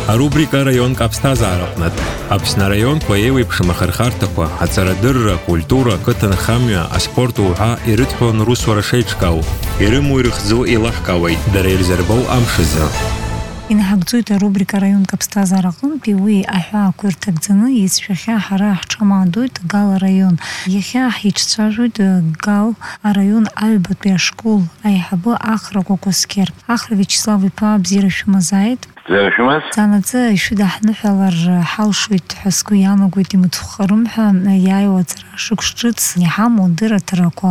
Рубрика «Район Капстазарапнат». Апсна район кваеви пшамахархартаква, ацарадырра, культура, кытанхамя, аспорту уха ирытпон русвара шейчкау. Ирыму ирхзу илахкавай, дарельзербау амшиза. إنهاجزويت روبريكا ريون كابستازارقون بيوي أحوا كورتك زني يسشخيا حراح شماندويت قال ريون يخيا حيتشاجويت قال ريون ألبت بيشكول أي حبو آخر كوكوسكير آخر فيتشسلافي باب زيرو شمازايد تانتزا يشود حنحلر حالشويت حسكو يامغويتي متخرمها يايو تراشوكشتس نحامو دыра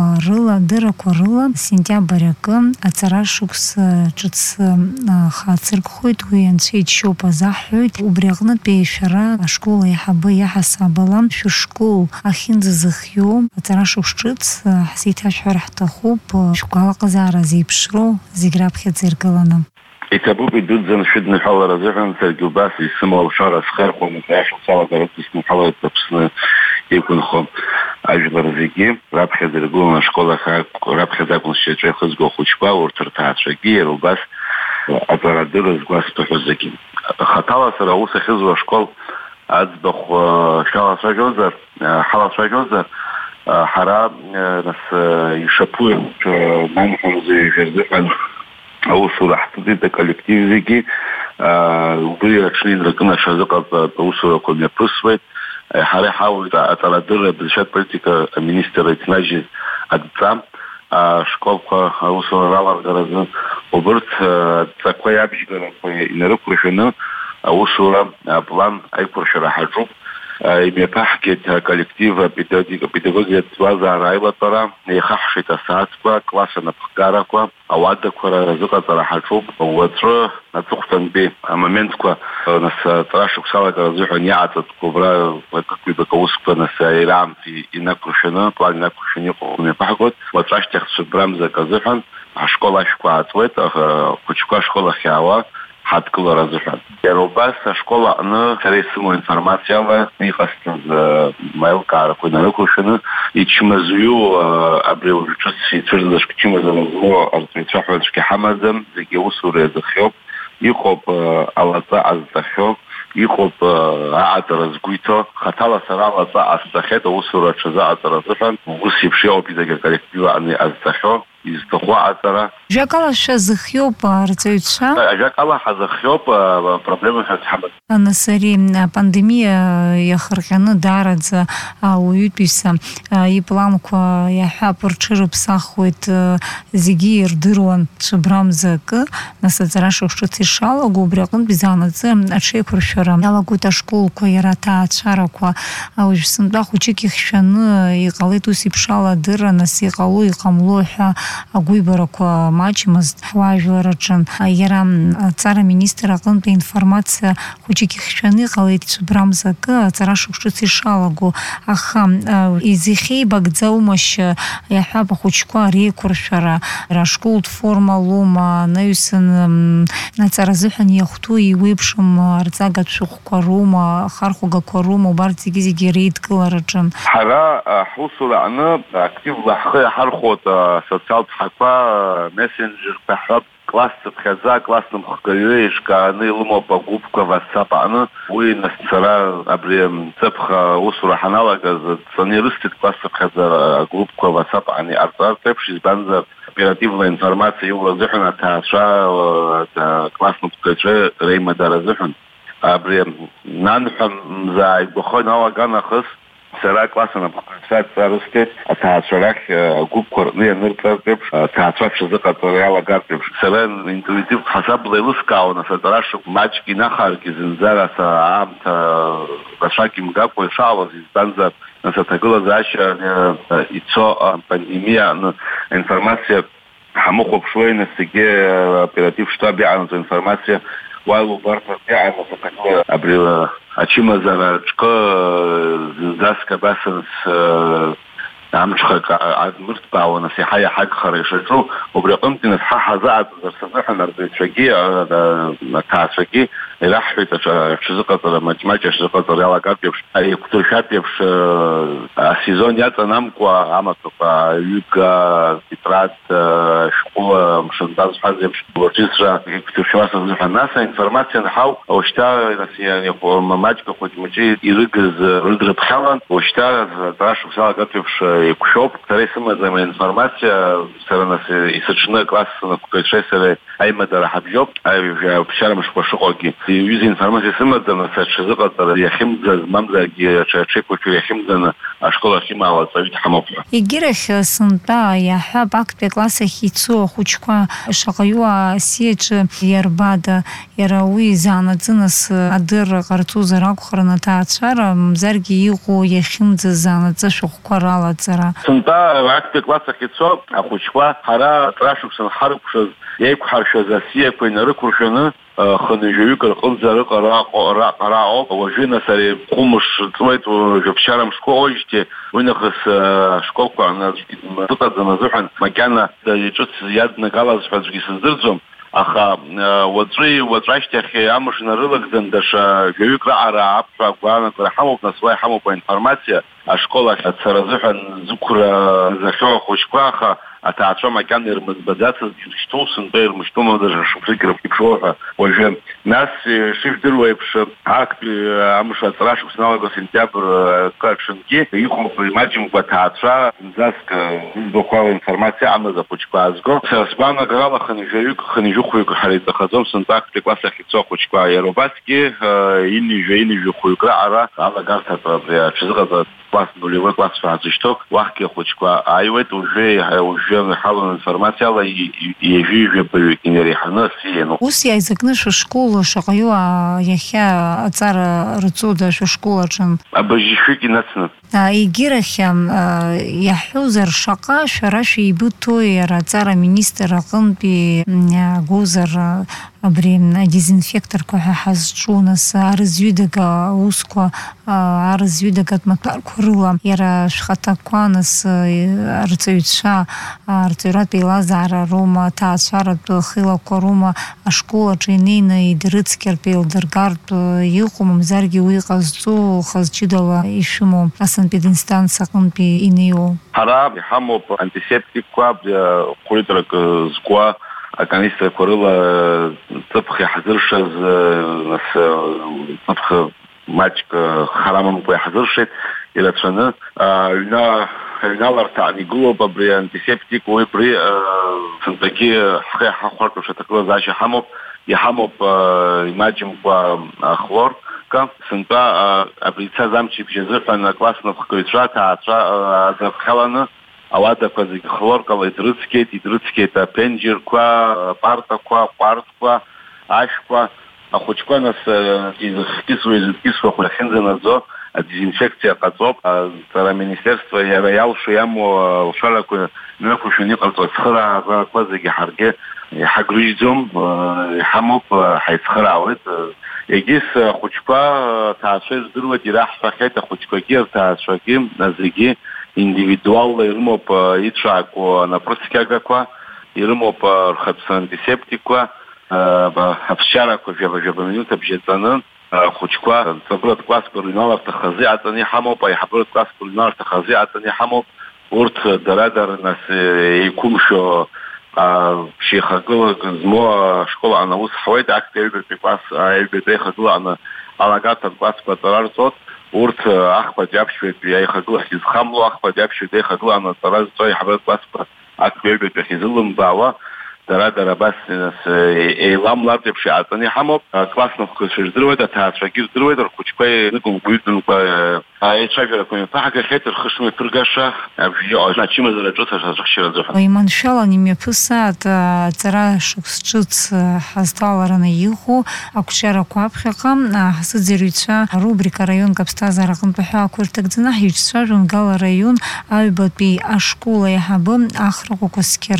рыла сентябрька ацарашукс чуц хацыркхуйт уянчит шопа захуйт убрягнат бейшара школа яхабы яхасабалам шу школ ахинзызхю ацарашукшчыц хситашхархтахуп школа казара зипшро зиграбхе циркалана يتابعوا بدون زين شد نحاول رزقهم تجربات يسموا شهر أسخر ومتعاش وصار درجة اسمه حاول تبصنا يكون خم أجل رزقي رابح درجون شكولا خا رابح داكون شيء خزقو خوشبا ورترتاح شقير وبس أترى درس قاس تحزقي خطأ سراوس خزوا شكول أذبح شالا سجوزر حلا سجوزر حرام ناس يشبهوا منهم زي جزء أوصل حدود الكولكتيف زيكي وبري عشرين ركنا شازقة أوصل كل يبرسويت حري حاول أتردد بالشات بوليتيكا مينستر يتناجي الدعم شكوكا أوصل رالر جرزن وبرت تقوي أبيج جرزن إنركوشنا أوصل بلان أيكور شرحجو يميبحكي كولكتيف بيدغوغيا توازا رايبا ترى يخحشي تساعدكوا كلاسنا بخكاركوا أوادكوا رزقا ترى حجوب وترى نتوختن بي моментكوا ناس تراشوك سالك رزيحو نيعتت كبرا وكاكوي بكوسكوا ناس إيرام في إناكوشنا بلان إناكوشني يميبحكوت وتراش تخصو برامزا كزيحن школа школа ответ кучка школа хява حتكل رزقان. يروباس شكولا أنا تريسمو إنفورماسيا ويخاصة مايل كاركو نركوشنا يتشمزيو أبريو جوتسي ترزش كتشمزلو أرتميتشاحو نشكي حمزم زيجيو سوري زخيوب يخوب ألاتا أزدخيوب يخوب عاد رزقويتو خطالا سرالا أزدخيت وسورة شزاء رزقان وغسي بشيو بيزاقا كالكتيوة أني أزدخيو يزدخوا أترا جاكالا شازخيوب رزقويتشا جاكالا حزخيوب проблемы حتحمد أنا سري بانديميا يخرجنا دارز ويبيسا يبلامكوا يحابر تشرب ساخويت زيجير دروان شبرامزك نساتراشو شتيشالا غوبريقن بيزانزم أشيكور شرام يلا قوتا شكول كويراتا تشاركوا وجسندا خوچيكي خشن يقاليتو سيبشالا دره نسيقالو يقاملوها أقويبركوا ماچمز حواجورچن يرام цара министра قنت информация خوچيكي خشن يقاليت شبرامزك تراشو شتيشالا аха изихи багдзаумаш яхаба хочква рекуршара рашкулт формалума наюсен нацаразыхан яхту и випшим арцагат шухкарума хархуга корума бартигизиги рейд кларачан хара حصل عنه актив лахы хархот социал тхаква мессенджер пахрат класс тхаза классным хкаешка нылмо покупка ватсапа аны уйна сара абрем цепха усура ханалага цанирыстит класс тхаза группка ватсапа ани артар тепшиз банза оперативная информация юразыхна таша классным хкаеше рейма даразыхн абрем нанхам за бухойна вагана хыс سراء كلاسنا بخصوصات سارستي أتحسرك جوب كورنيا نرتب تحسرك شزقة طريقة قارب سراء إنتويتيف حسب ليلسكا ونفتراش ماتش كنا خارج زنزارة ساعم ترشاكي مجاب ويشاوز يزبانزر نستقل زاشة إتصاء بانديميا إنفورماسيا حموقو بشوي نستيجي أوبراتيف شتابي عن إنفورماسيا وайлو بارتر يعني نستقل أبريل أشيما زراشكا زاسكا باسنس عمشخك عدمرت باونا سيحايا حاج خريشترو وبرقمت نسحاها زعد زرسنحن أرضي تشاكي تعشاكي ирахҳәоит аҽазыҟаҵара маҷ-маҷ ашзыҟаҵара иалагартә еиԥш еиқәдыршәатә еиԥш асезон иаҵанамкәа амаҭәақәа ҩыга, тетрад, шәҟәыла, мшынтәа зҳәаз еиԥш урҭ-ҩызцәа еиқәдыршәауа сазыҳәан. Нас аинформациа анҳау уажәшьҭа маҷк ахәыҷ-мыҷы ирыгыз рыдрыԥхьалан, уажәшьҭа аҵара шықәса иалагартә еиԥш еиқәшәоуп. Сара исымаӡам аинформациа, сара нас исыҽны класс санақәкаҿы сара аимадара ҳабжьоуп, аԥсшьара мшқәа шыҟоугьы. Иҩыза информациа сымаӡам, нас аҽазыҟаҵара иахьымӡаз, мамзаргьы аҽеиқәаҿы иахьымӡаны ашкола ахьимаауа аҵаҩы дҳамоуп ҳәа. Егьирахь сынтәа иаҳҳәап актәи акласс ахь ицо ахәыҷқәа шаҟаҩы асиаҿы иарбада, иара уи изаанаҵы нас адырра ҟарҵозар акәхарын аҭаацәара, мамзаргьы иҟоу иахьымӡаз заанаҵы шәҟәқәа ралаҵара. Сынтәа актәи акласс ахь ицо ахәыҷқәа ҳара аҵара-шықәсан ҳарықәшаз иеиқәҳаршәаз асиақәа инарықәыршәаны хынҩажәаҩык рҟынӡа раҟара ауп. Уажәы нас ари ҟәымш ҵуеит, жәаԥшьара мшқәа оижьҭеи уи нахыс ашколқәа дыҟаӡам азыҳәан макьана ҿыц иаднагалаз ҳәа аӡәгьы сыздырӡом. Аха уаҵәы ашьҭахь амш нарылагӡан даҽа жәаҩык раҟара аԥҳәа гәаанагара ҳамоуп, нас уа иҳамоуп аинформациа ашкол ахь ацара азыҳәан зықәра захьоу ахәыҷқәа, аха аҭаацәа макьана ирмыӡбаӡацыз иршьҭоу сынтәа ирмышьҭоума даҽа шықәсык иԥшуа ҳәа уажәы. Нас шыжәдыруа еиԥш актәи амш аҵара шықәса налаго сентиабр аҽынгьы иҟоуп имаҷымкәа аҭаацәа зынӡаск зыӡбахә ала информациа амаз ахәыҷқәа аазго. Сара сгәаанагарала хынҩажәы-хәҩык ҳара иҵахаӡом сынтәа актәи акласс ахь ицо ахәыҷқәа. Иара убасгьы инижәа-хәҩык раҟара алагарҭатә абри аҽазыҟаҵара класс нулевой класс ҳаазышьҭоу уахгьы ахәыҷқәа ааиуеит. Уажәы ҳалон информациала ижәижәабаҩык инареиҳаны сианоуп. Ус иааизакны шәышкол шаҟаҩы иахьа аҵара рҵода шәышкол аҿын? Абыжьшәык инацны. Егьирахь иаҳҳәозар шаҟа шәара шәеибыҭоу иара аҵара аминистр аҟынтәи гозар абри адезинфекторқәа ҳәа ҳазҿу, нас арызҩыдага аусқәа, арызҩыдага маҭәарқәа рыла иара шәхаҭақәа, нас арҵаҩцәа, арҵаҩратә еилазаара роума, аҭаацәаратә хилақәа роума ашкол аҿы инеины идырыцқьартә еилдыргартә иҟоу, мамзаргьы уи ҟазҵо хазҷыдала ишәымоу асанпединстанциа аҟынтәи инеиуоу? Ҳара иҳамоуп антисептикқәа, ҟәриҭрак зкуа аканистрақәа рыла ҵыԥх иаҳзыршаз, нас ҵыԥх маҷк харамамкәа иаҳзыршеит ирацәаны. Аҩналарҭаан игылоуп абри антисептик, уи абри сынтәагьы ҳхы иаҳахәартә аҭагылазаашьа иҳамоуп имаҷымкәа хлорка. Сынтәа абри ицаз амчыбжьы азыҳәан акласс напхгаҩцәа, аҭаацәа аазырԥхьаланы ауадақәа зегьы хлоркала идрыцқьеит аԥенџьырқәа, апартақәа, аҟәардәқәа, ашәқәа. Ахәыҷқәа нас изыхкьысуа ахьынӡанаӡо адезинфекциа ҟаҵоуп. Аҵара аминистерство иара иалшо иамоу алшарақәа мҩақәыршәаны иҟарҵо ацхыраагақәа зегьы ҳаргьы иҳагрыжьӡом, иҳамоуп, ҳаицхыраауеит. Егьыс ахәыҷқәа аҭаацәа ирдыруеит, ираҳҳәахьеит ахәыҷқәагьы рҭаацәагьы зегьы индивидуалла ирымоуп ицәаакәо анапрыцқьагақәа, ирымоуп рхатә антисептикқәа, аԥсшьарақәа жәаба-жәаба минуҭ бжьаҵаны ахәыҷқәа ҵабыратә классқәа рыҩналарҭа хазы аҵаны иҳамоуп, аиҳабыратә классқәа рыҩналарҭа хазы аҵаны иҳамоуп. Урҭ дара нас еиқәымшәо ԥшьеихагылак змоу ашколаҟны аус ҳуеит. Актәи аҩбатәи класс, аҩбатәи аихагылаҟны алагарҭатә классқәа аҵара рҵот. Урҭ ахԥатә иаԥшьбатәи аихагылахь изхамло, ахԥатә иаԥшьбатәи аихагылаҟны аҵара зҵо аиҳабыратә классқәа актәи аҩбатәи ахь изылымбаауа дара абас еиламлартә еиԥш иааҵаны иҳамоуп. Класс напхгаҩцәа ирдыруеит, аҭаацәагьы ирдыруеит, рхәыҷқәа ныҟәымкәа-ҩыџьамкәа еицәажәарақәа имҩаԥаҳагахьеит, рхы шымҩаԥыргаша ачымазара ҿыц аҿыхшьара азыҳәан. Иманшәалан имҩаԥысаат аҵара шықәс ҿыц ҳазҭалараны иҟоу ақәҿиарақәа аԥхьаҟа ҳсыӡырҩцәа арубрика араионк аԥсҭазаара аҟынтәи аҳәаақәа ирҭагӡаны ҳиҿцәажәон Гала араион аҩбатәи ашкол аиҳабы Ахрыҟәа Кәасқьыр.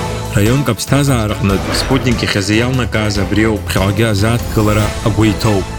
Раионк аԥсҭазаара аҟнытә спутник ихьазы иалнакааз абри ауп ԥхьаҟагьы азааҭгылара агәы иҭоуп.